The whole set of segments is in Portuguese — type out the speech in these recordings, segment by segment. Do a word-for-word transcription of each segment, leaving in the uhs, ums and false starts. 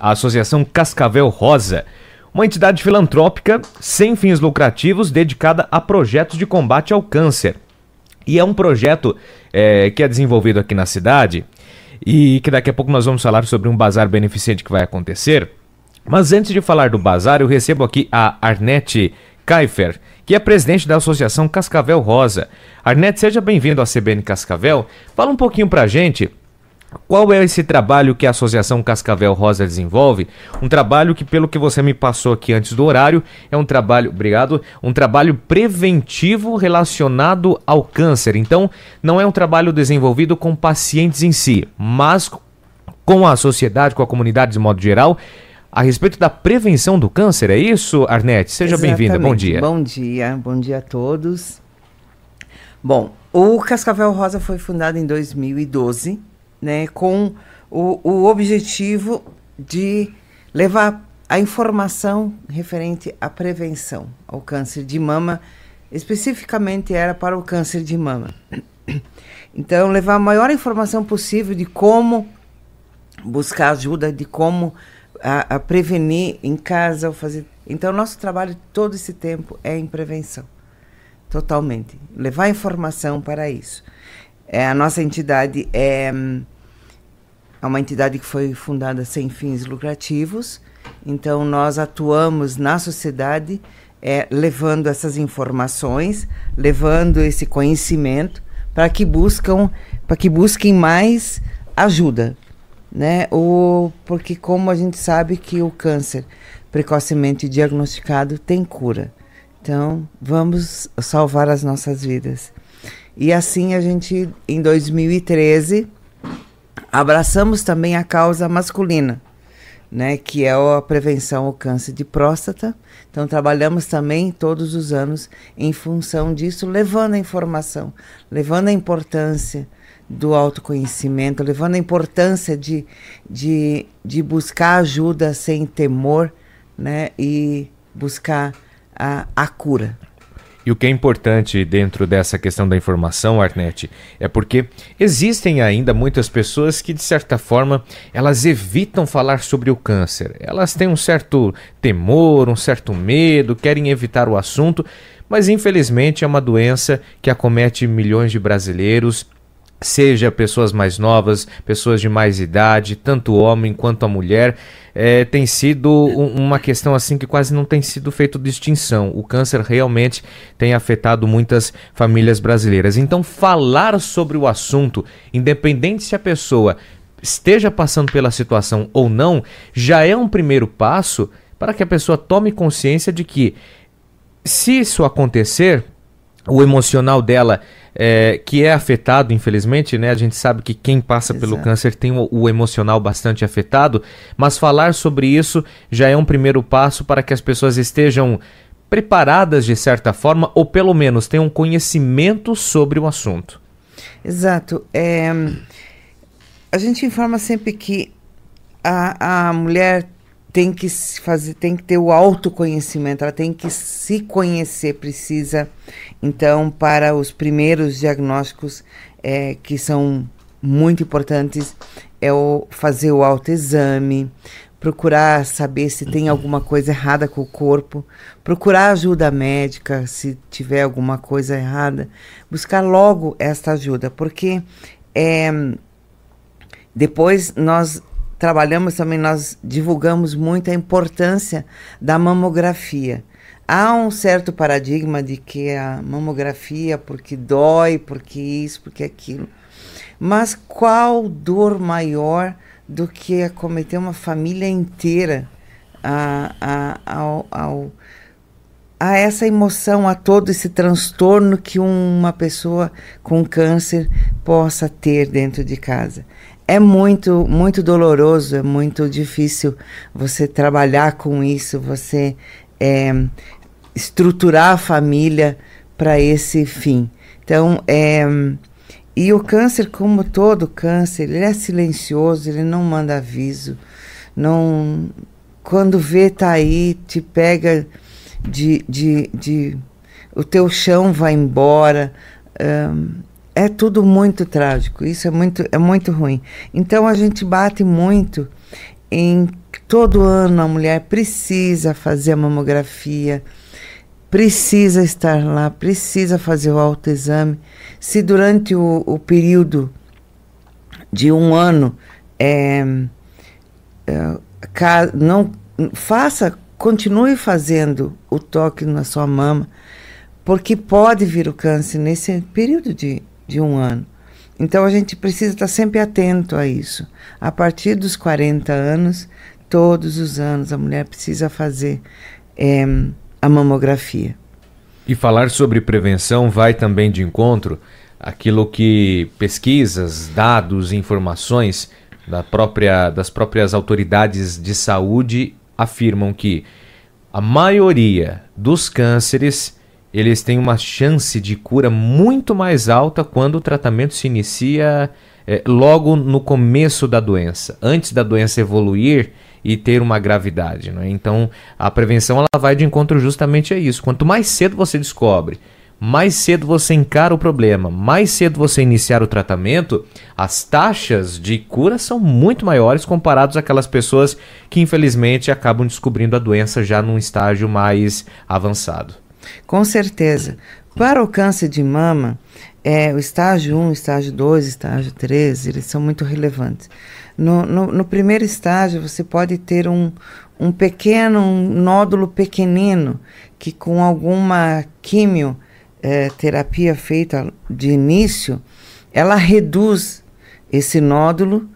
a Associação Cascavel Rosa, uma entidade filantrópica sem fins lucrativos dedicada a projetos de combate ao câncer. E é um projeto é, que é desenvolvido aqui na cidade e que daqui a pouco nós vamos falar sobre um bazar beneficente que vai acontecer. Mas antes de falar do bazar, eu recebo aqui a Arnete Kaifer, que é presidente da Associação Cascavel Rosa. Arnete, seja bem-vindo à C B N Cascavel. Fala um pouquinho pra gente qual é esse trabalho que a Associação Cascavel Rosa desenvolve. Um trabalho que, pelo que você me passou aqui antes do horário, é um trabalho, obrigado, um trabalho preventivo relacionado ao câncer. Então, não é um trabalho desenvolvido com pacientes em si, mas com a sociedade, com a comunidade de modo geral, a respeito da prevenção do câncer. É isso, Arnete? Seja bem-vinda. Bom dia. Bom dia, bom dia a todos. Bom, o Cascavel Rosa foi fundado em dois mil e doze, né, com o, o objetivo de levar a informação referente à prevenção ao câncer de mama, especificamente era para o câncer de mama. Então, levar a maior informação possível de como buscar ajuda, de como a, a prevenir em casa. Ou fazer... Então, nosso trabalho todo esse tempo é em prevenção, totalmente. Levar informação para isso. É, a nossa entidade é... É uma entidade que foi fundada sem fins lucrativos, então nós atuamos na sociedade é, levando essas informações, levando esse conhecimento para que buscam, para que busquem mais ajuda, né? O, porque como a gente sabe que o câncer precocemente diagnosticado tem cura, então vamos salvar as nossas vidas. E assim a gente, em dois mil e treze, abraçamos também a causa masculina, né, que é a prevenção ao câncer de próstata. Então, trabalhamos também todos os anos em função disso, levando a informação, levando a importância do autoconhecimento, levando a importância de, de, de buscar ajuda sem temor, né, e buscar a, a cura. E o que é importante dentro dessa questão da informação, Arnete, é porque existem ainda muitas pessoas que, de certa forma, elas evitam falar sobre o câncer. Elas têm um certo temor, um certo medo, querem evitar o assunto, mas infelizmente é uma doença que acomete milhões de brasileiros, seja pessoas mais novas, pessoas de mais idade, tanto o homem quanto a mulher. É, tem sido um, uma questão assim que quase não tem sido feito distinção. O câncer realmente tem afetado muitas famílias brasileiras. Então, falar sobre o assunto, independente se a pessoa esteja passando pela situação ou não, já é um primeiro passo para que a pessoa tome consciência de que, se isso acontecer, o emocional dela, é, que é afetado, infelizmente, né? A gente sabe que quem passa Exato. Pelo câncer tem o, o emocional bastante afetado, mas falar sobre isso já é um primeiro passo para que as pessoas estejam preparadas de certa forma, ou pelo menos tenham conhecimento sobre o assunto. Exato. É, a gente informa sempre que a, a mulher tem que se fazer, tem que ter o autoconhecimento, ela tem que se conhecer, precisa, então, para os primeiros diagnósticos é, que são muito importantes, é o fazer o autoexame, procurar saber se tem alguma coisa errada com o corpo, procurar ajuda médica se tiver alguma coisa errada, buscar logo esta ajuda, porque é, depois nós trabalhamos também, nós divulgamos muito a importância da mamografia. Há um certo paradigma de que a mamografia, porque dói, porque isso, porque aquilo. Mas qual dor maior do que acometer uma família inteira a, a, ao, ao, a essa emoção, a todo esse transtorno que uma pessoa com câncer possa ter dentro de casa? É muito, muito doloroso, é muito difícil você trabalhar com isso, você é, estruturar a família para esse fim. Então, é, e o câncer, como todo câncer, ele é silencioso, ele não manda aviso, não, quando vê, tá aí, te pega de, de, de o teu chão vai embora, um, é tudo muito trágico, isso é muito, é muito ruim. Então a gente bate muito em todo ano a mulher precisa fazer a mamografia, precisa estar lá, precisa fazer o autoexame. Se durante o, o período de um ano é, é, não faça, continue fazendo o toque na sua mama, porque pode vir o câncer nesse período de, de um ano. Então a gente precisa estar sempre atento a isso. A partir dos quarenta anos, todos os anos a mulher precisa fazer é, a mamografia. E falar sobre prevenção vai também de encontro àquilo que pesquisas, dados, informações da própria, das próprias autoridades de saúde afirmam que a maioria dos cânceres, eles têm uma chance de cura muito mais alta quando o tratamento se inicia é, logo no começo da doença, antes da doença evoluir e ter uma gravidade, né? Então, a prevenção ela vai de encontro justamente a isso. Quanto mais cedo você descobre, mais cedo você encara o problema, mais cedo você iniciar o tratamento, as taxas de cura são muito maiores comparados àquelas pessoas que, infelizmente, acabam descobrindo a doença já num estágio mais avançado. Com certeza. Para o câncer de mama, é, o estágio um, estágio dois, estágio três, eles são muito relevantes. No, no, no primeiro estágio, você pode ter um, um pequeno, um nódulo pequenino, que com alguma quimio, é, terapia feita de início, ela reduz esse nódulo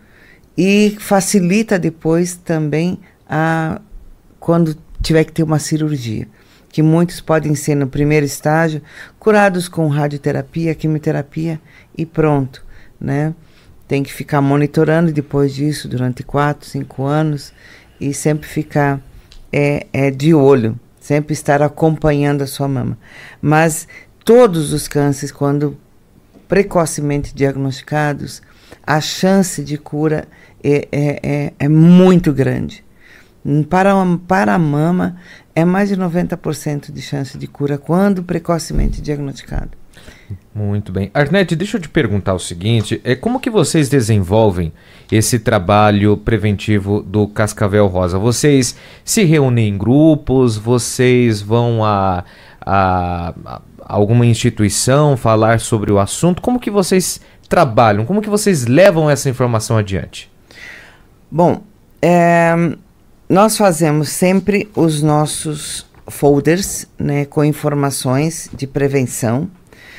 e facilita depois também a, quando tiver que ter uma cirurgia. Que muitos podem ser no primeiro estágio, curados com radioterapia, quimioterapia e pronto, né? Tem que ficar monitorando depois disso durante quatro, cinco anos e sempre ficar é, é, de olho, sempre estar acompanhando a sua mama. Mas todos os cânceres, quando precocemente diagnosticados, a chance de cura é, é, é, é muito grande. Para, para a mama, é mais de noventa por cento de chance de cura quando precocemente diagnosticado. Muito bem. Arnete, deixa eu te perguntar o seguinte, é como que vocês desenvolvem esse trabalho preventivo do Cascavel Rosa? Vocês se reúnem em grupos, vocês vão a, a, a alguma instituição falar sobre o assunto? Como que vocês trabalham? Como que vocês levam essa informação adiante? Bom, é... nós fazemos sempre os nossos folders, né, com informações de prevenção,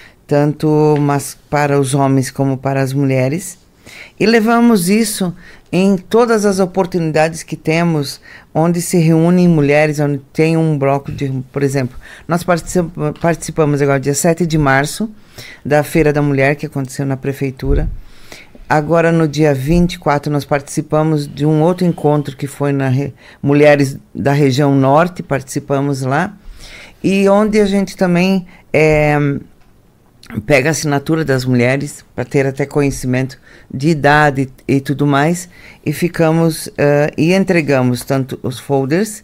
tanto mas para os homens como para as mulheres, e levamos isso em todas as oportunidades que temos, onde se reúnem mulheres, onde tem um bloco de, por exemplo, nós participamos, participamos agora dia sete de março, da Feira da Mulher, que aconteceu na Prefeitura. Agora, no dia vinte e quatro, nós participamos de um outro encontro que foi na re... Mulheres da Região Norte, participamos lá, e onde a gente também é, pega a assinatura das mulheres, para ter até conhecimento de idade e, e tudo mais, e ficamos, uh, e entregamos tanto os folders,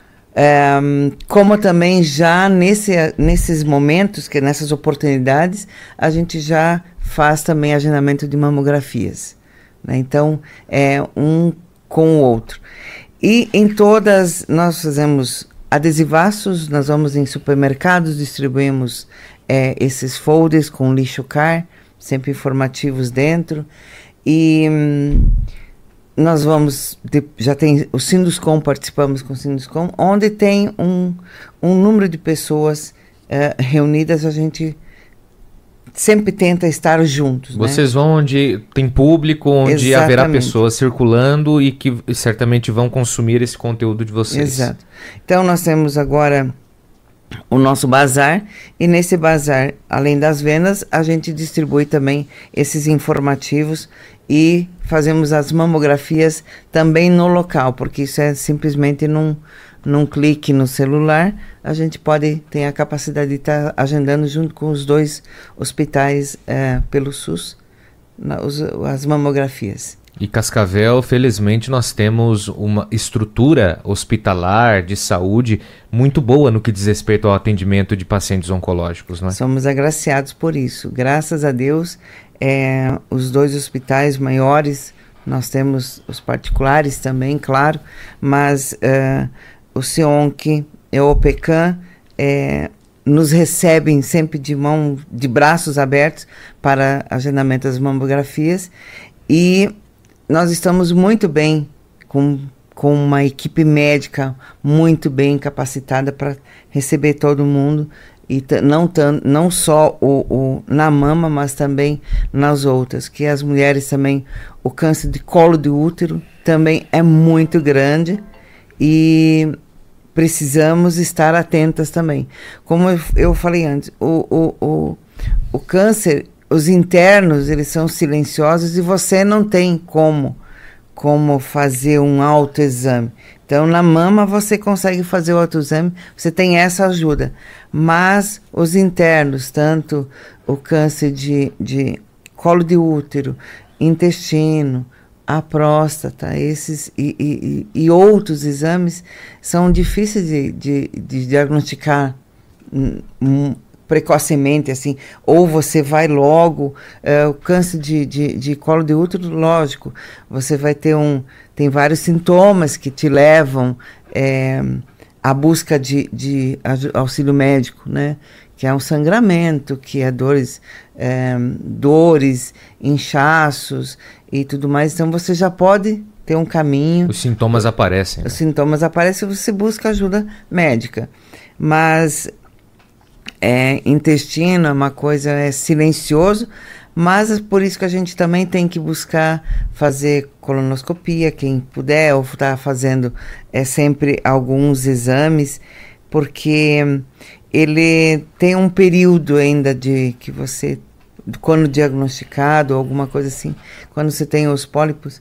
um, como também já nesse, nesses momentos, que nessas oportunidades, a gente já faz também agendamento de mamografias, né? Então, é um com o outro. E em todas, nós fazemos adesivaços, nós vamos em supermercados, distribuímos é, esses folders com lixo car, sempre informativos dentro, e hum, nós vamos, de, já tem o Sinduscom, participamos com o Sinduscom, onde tem um, um número de pessoas é, reunidas, a gente sempre tenta estar juntos. Vocês, né? vão onde tem público, onde Exatamente. Haverá pessoas circulando e que certamente vão consumir esse conteúdo de vocês. Exato. Então nós temos agora o nosso bazar, e nesse bazar, além das vendas, a gente distribui também esses informativos e fazemos as mamografias também no local, porque isso é simplesmente num, num clique no celular, a gente pode ter a capacidade de estar tá agendando junto com os dois hospitais é, pelo SUS na, os, as mamografias. E Cascavel, felizmente, nós temos uma estrutura hospitalar de saúde muito boa no que diz respeito ao atendimento de pacientes oncológicos, não é? Somos agraciados por isso. Graças a Deus, é, os dois hospitais maiores Nós temos os particulares também, claro, mas uh, o SEONC e o OPECAM é, nos recebem sempre de mão, de braços abertos para agendamento das mamografias, e nós estamos muito bem com, com uma equipe médica muito bem capacitada para receber todo mundo, e não, não só o, o, na mama, mas também nas outras, que as mulheres também, o câncer de colo de útero também é muito grande, e precisamos estar atentas também. Como eu, eu falei antes, o, o, o, o câncer, os internos, eles são silenciosos, e você não tem como, como fazer um autoexame. Então, na mama você consegue fazer o autoexame, você tem essa ajuda. Mas os internos, tanto o câncer de, de colo de útero, intestino, a próstata, esses e, e, e outros exames são difíceis de, de, de diagnosticar um, precocemente, assim, ou você vai logo, uh, o câncer de, de, de colo de útero, lógico, você vai ter um, tem vários sintomas que te levam é, à busca de, de auxílio médico, né, que é um sangramento, que é dores, é, dores, inchaços e tudo mais, então você já pode ter um caminho. Os sintomas aparecem. Os né? sintomas aparecem, você busca ajuda médica, mas É, intestino é uma coisa é silencioso, mas é por isso que a gente também tem que buscar fazer colonoscopia, quem puder, ou estar fazendo é, sempre alguns exames, porque ele tem um período ainda de que você, quando diagnosticado, ou alguma coisa assim, quando você tem os pólipos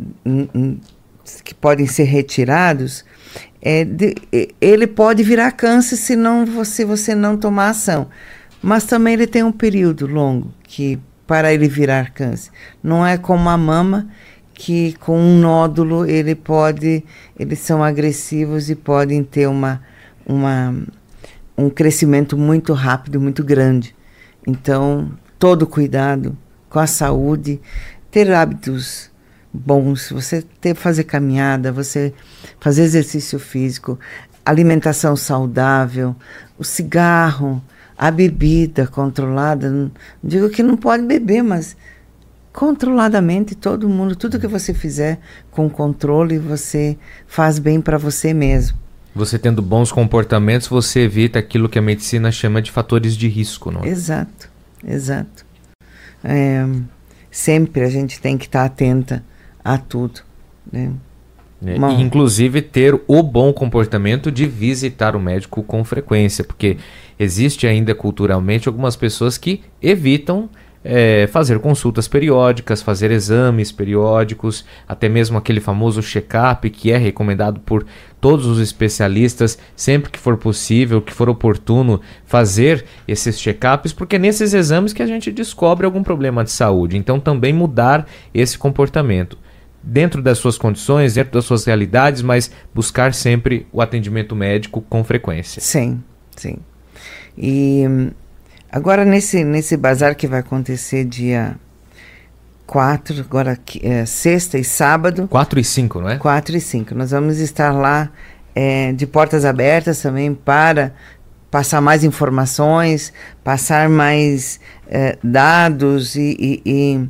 que podem ser retirados, É de, ele pode virar câncer se não você, você não tomar ação. Mas também ele tem um período longo que, para ele virar câncer. Não é como a mama, que com um nódulo ele pode, eles são agressivos e podem ter uma, uma, um crescimento muito rápido, muito grande. Então, todo cuidado com a saúde, ter hábitos bons, você ter, fazer caminhada, você fazer exercício físico, alimentação saudável, o cigarro, a bebida controlada, não digo que não pode beber, mas controladamente todo mundo, tudo que você fizer com controle, você faz bem para você mesmo. Você tendo bons comportamentos, você evita aquilo que a medicina chama de fatores de risco, não é? Exato, exato. É, sempre a gente tem que estar atenta a tudo, né? É, e inclusive ter o bom comportamento de visitar o médico com frequência, porque existe ainda culturalmente algumas pessoas que evitam é, fazer consultas periódicas, fazer exames periódicos, até mesmo aquele famoso check-up que é recomendado por todos os especialistas, sempre que for possível, que for oportuno, fazer esses check-ups, porque é nesses exames que a gente descobre algum problema de saúde. Então também mudar esse comportamento dentro das suas condições, dentro das suas realidades, mas buscar sempre o atendimento médico com frequência. Sim, sim. E agora nesse, nesse bazar que vai acontecer dia quatro, agora é, sexta e sábado. quatro e cinco, não é? quatro e cinco. Nós vamos estar lá é, de portas abertas também para passar mais informações, passar mais é, dados e, e, e,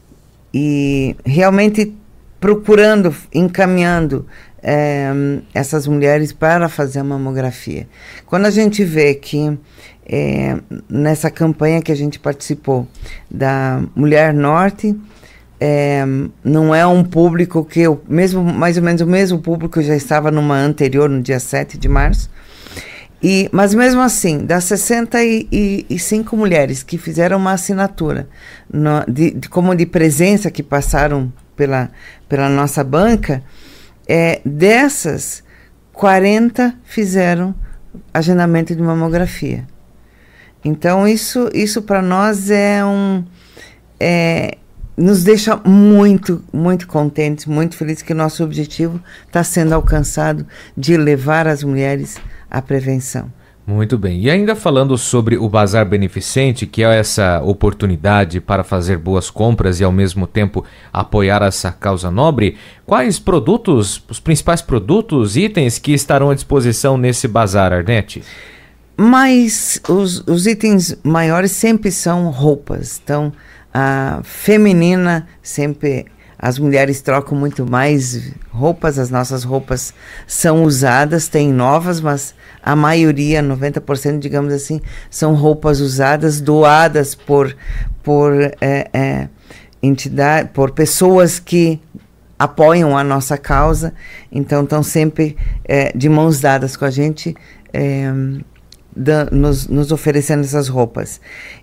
e realmente procurando, encaminhando é, essas mulheres para fazer a mamografia. Quando a gente vê que é, nessa campanha que a gente participou da Mulher Norte, é, não é um público que eu, mesmo, mais ou menos o mesmo público já estava numa anterior, no dia sete de março, e, mas mesmo assim, das sessenta e cinco mulheres que fizeram uma assinatura no, de, de, como de presença, que passaram pela, pela nossa banca, é, dessas, quarenta fizeram agendamento de mamografia. Então, isso, isso para nós é um... É, nos deixa muito, muito contentes, muito felizes que o nosso objetivo está sendo alcançado de levar as mulheres à prevenção. Muito bem. E ainda falando sobre o Bazar Beneficente, que é essa oportunidade para fazer boas compras e ao mesmo tempo apoiar essa causa nobre, quais produtos, os principais produtos, itens que estarão à disposição nesse bazar, Arnete? Mas os, os itens maiores sempre são roupas. Então, a feminina sempre... As mulheres trocam muito mais roupas, as nossas roupas são usadas, tem novas, mas a maioria, noventa por cento, digamos assim, são roupas usadas, doadas por, por, é, é, entidade, por pessoas que apoiam a nossa causa, então estão sempre é, de mãos dadas com a gente, é, da, nos, nos oferecendo essas roupas.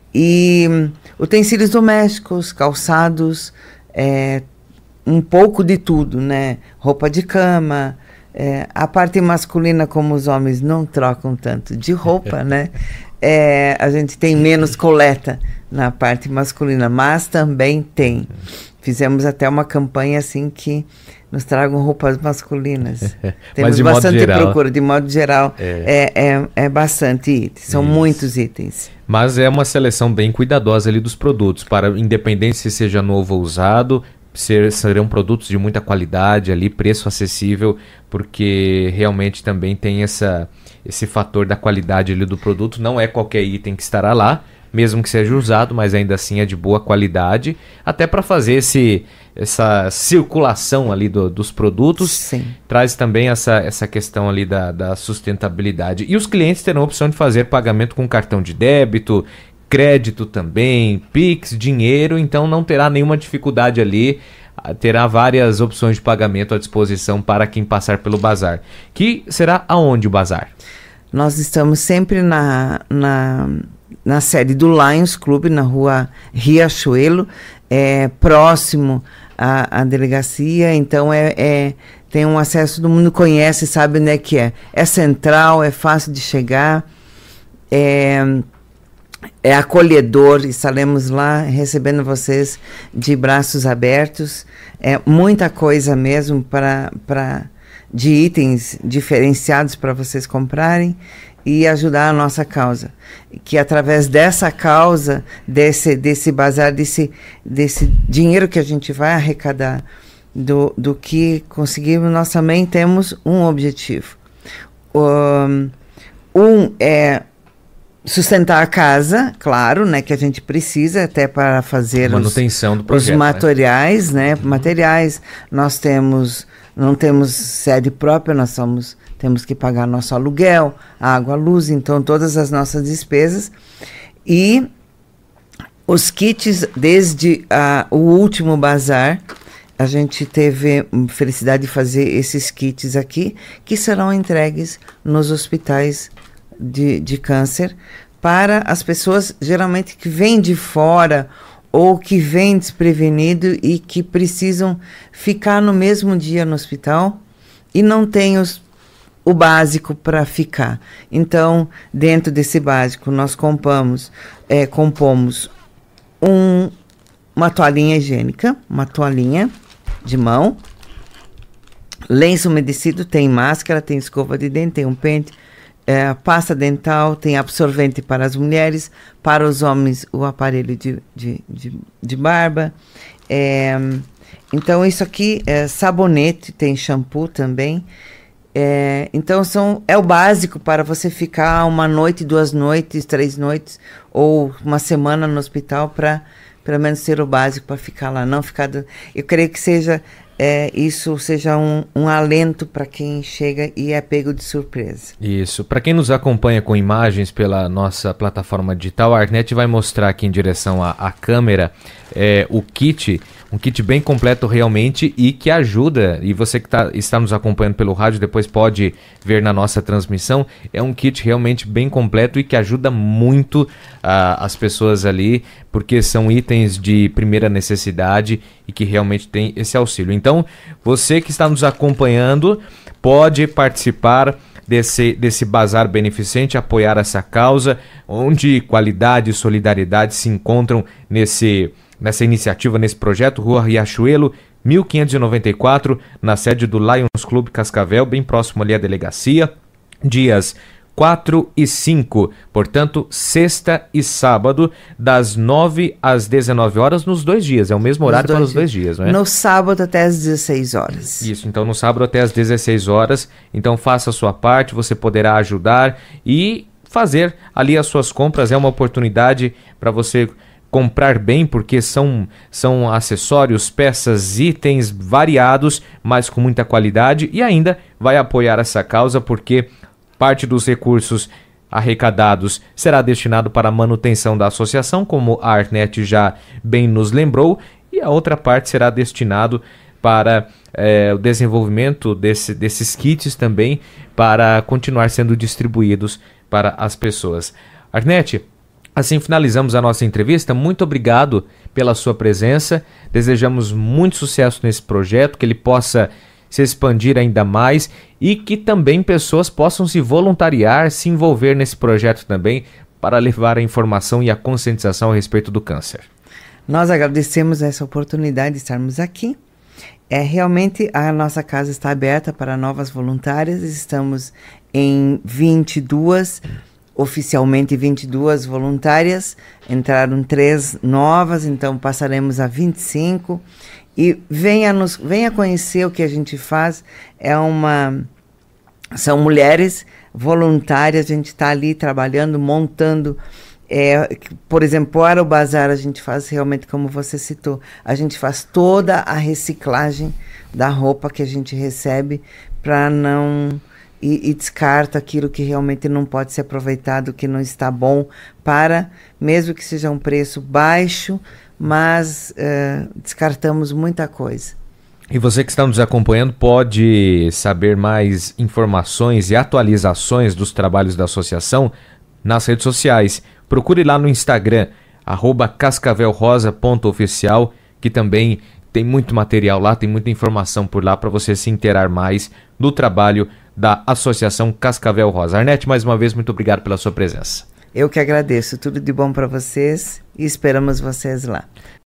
E um, utensílios domésticos, calçados, é, um pouco de tudo, né? Roupa de cama, é, a parte masculina, como os homens não trocam tanto de roupa, né? É, a gente tem menos coleta na parte masculina, mas também tem. Fizemos até uma campanha assim que nos tragam roupas masculinas. Temos de bastante modo geral, procura, de modo geral, é, é, é, é bastante itens, são Isso. muitos itens. Mas é uma seleção bem cuidadosa ali dos produtos, para independente se seja novo ou usado, Ser, serão produtos de muita qualidade ali, preço acessível, porque realmente também tem essa, esse fator da qualidade ali do produto. Não é qualquer item que estará lá, mesmo que seja usado, mas ainda assim é de boa qualidade, até para fazer esse, essa circulação ali do, dos produtos. Sim. Traz também essa, essa questão ali da, da sustentabilidade. E os clientes terão a opção de fazer pagamento com cartão de débito, crédito também, Pix, dinheiro, então não terá nenhuma dificuldade ali, terá várias opções de pagamento à disposição para quem passar pelo bazar. Que será aonde o bazar? Nós estamos sempre na, na, na sede do Lions Club, na rua Riachuelo, é, próximo à, à delegacia, então é, é, tem um acesso, todo mundo conhece, sabe onde é que é. É central, é fácil de chegar, é... É acolhedor, estaremos lá recebendo vocês de braços abertos. É muita coisa mesmo para, para, de itens diferenciados para vocês comprarem e ajudar a nossa causa. Que através dessa causa, desse, desse bazar, desse, desse dinheiro que a gente vai arrecadar, do, do que conseguimos, nós também temos um objetivo. Um, um é... sustentar a casa, claro, né, que a gente precisa até para fazer manutenção os, do projeto, os materiais, né, né uhum. materiais. Nós temos, não temos sede própria, nós somos, temos que pagar nosso aluguel, água, luz, então todas as nossas despesas. E os kits, desde uh, o último bazar, a gente teve felicidade de fazer esses kits aqui, que serão entregues nos hospitais De, de câncer, para as pessoas geralmente que vêm de fora ou que vêm desprevenido e que precisam ficar no mesmo dia no hospital e não têm os, o básico para ficar. Então, dentro desse básico, nós compamos, é, compomos um, uma toalhinha higiênica, uma toalhinha de mão, lenço umedecido, tem máscara, tem escova de dente, tem um pente, É, pasta dental, tem absorvente para as mulheres, para os homens o aparelho de, de, de, de barba. É, então isso aqui é sabonete, tem shampoo também. É, então são, é o básico para você ficar uma noite, duas noites, três noites ou uma semana no hospital para pelo menos ter o básico para ficar lá, não ficar... Do, eu creio que seja... É, isso seja um, um alento para quem chega e é pego de surpresa. Isso. Para quem nos acompanha com imagens pela nossa plataforma digital, a Arnete vai mostrar aqui em direção à, à câmera é, o kit, um kit bem completo realmente e que ajuda, e você que tá, está nos acompanhando pelo rádio depois pode ver na nossa transmissão, é um kit realmente bem completo e que ajuda muito uh, as pessoas ali, porque são itens de primeira necessidade e que realmente tem esse auxílio. Então, você que está nos acompanhando pode participar desse, desse bazar beneficente, apoiar essa causa, onde qualidade e solidariedade se encontram nesse, nessa iniciativa, nesse projeto, Rua Riachuelo, mil quinhentos e noventa e quatro, na sede do Lions Club Cascavel, bem próximo ali à delegacia, dias quatro e cinco. Portanto, sexta e sábado, das nove às dezenove horas, nos dois dias. É o mesmo horário para os dois dias, não é? No sábado até às dezesseis horas. Isso, então no sábado até às dezesseis horas. Então faça a sua parte, você poderá ajudar e fazer ali as suas compras. É uma oportunidade para você comprar bem, porque são, são acessórios, peças, itens variados, mas com muita qualidade, e ainda vai apoiar essa causa, porque parte dos recursos arrecadados será destinado para a manutenção da associação, como a Artnet já bem nos lembrou, e a outra parte será destinado para é, o desenvolvimento desse, desses kits também, para continuar sendo distribuídos para as pessoas. Artnet, assim finalizamos a nossa entrevista. Muito obrigado pela sua presença. Desejamos muito sucesso nesse projeto, que ele possa se expandir ainda mais e que também pessoas possam se voluntariar, se envolver nesse projeto também, para levar a informação e a conscientização a respeito do câncer. Nós agradecemos essa oportunidade de estarmos aqui. É, realmente a nossa casa está aberta para novas voluntárias. Estamos em vinte e duas, oficialmente vinte e duas voluntárias. Entraram três novas, então passaremos a vinte e cinco. E venha, nos, venha conhecer o que a gente faz. É uma, são mulheres voluntárias, a gente está ali trabalhando, montando. É, por exemplo, para o bazar a gente faz realmente como você citou, a gente faz toda a reciclagem da roupa que a gente recebe para não... E, e descarta aquilo que realmente não pode ser aproveitado, que não está bom, para, mesmo que seja um preço baixo, mas uh, descartamos muita coisa. E você que está nos acompanhando pode saber mais informações e atualizações dos trabalhos da associação nas redes sociais. Procure lá no Instagram, arroba cascavelrosa ponto oficial, que também tem muito material lá, tem muita informação por lá para você se inteirar mais do trabalho da Associação Cascavel Rosa. Arnete, mais uma vez, muito obrigado pela sua presença. Eu que agradeço. Tudo de bom para vocês e esperamos vocês lá.